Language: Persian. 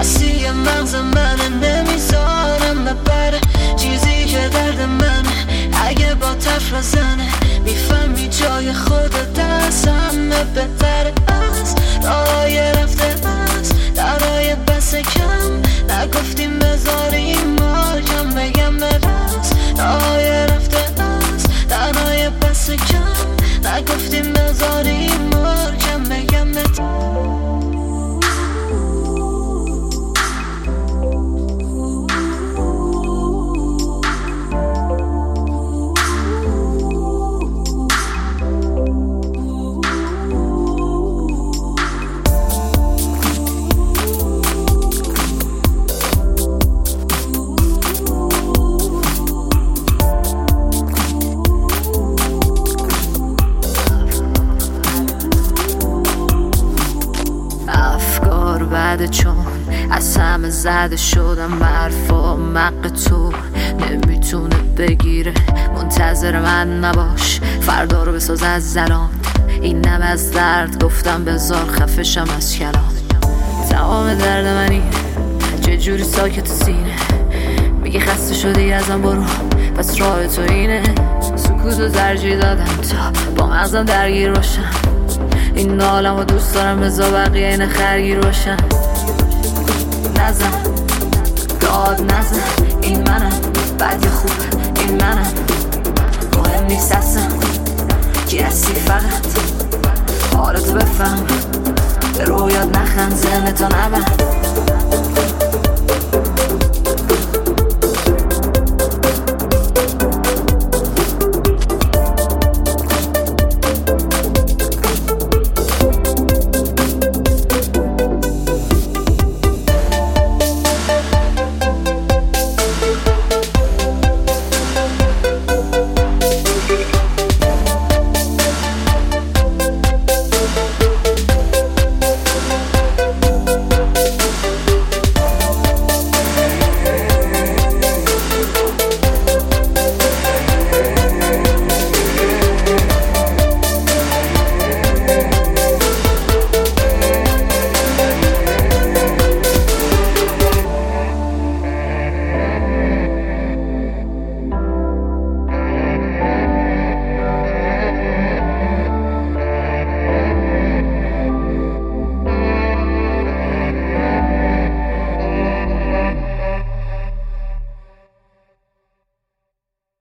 مسیح مغز منه، نمیذارم ببره چیزی که درد منه. اگه با تف بزنه میفهمی جای خودت از همه بهتره. از راهی رفته از درای بس کم نگفتیم بذاریم ما کم بگم برس. راهی رفته از درای بس کم نگفتیم بذاریم ما کم بگم برس. چون از همه زده شدم حرفا مق تو نمیتونه بگیره. منتظر من نباش فردا رو بساز از زلان. این نم از درد گفتم بذار خفشم از کلام. تمام درد منی چجوری ساکت سینه. میگه خسته شدی ازم برو پس راه تو اینه. سکوتو ترجیح دادم تا با مغزم درگیر باشم. این عالم رو دوست دارم بذار بقیه این خرگیر باشن. نزن داد نزن این منم بد یا خوب این منم. مهم نیست اصلا کی هستی فقط حالتو بفهم. به رویات نخند ذهنتو نبند.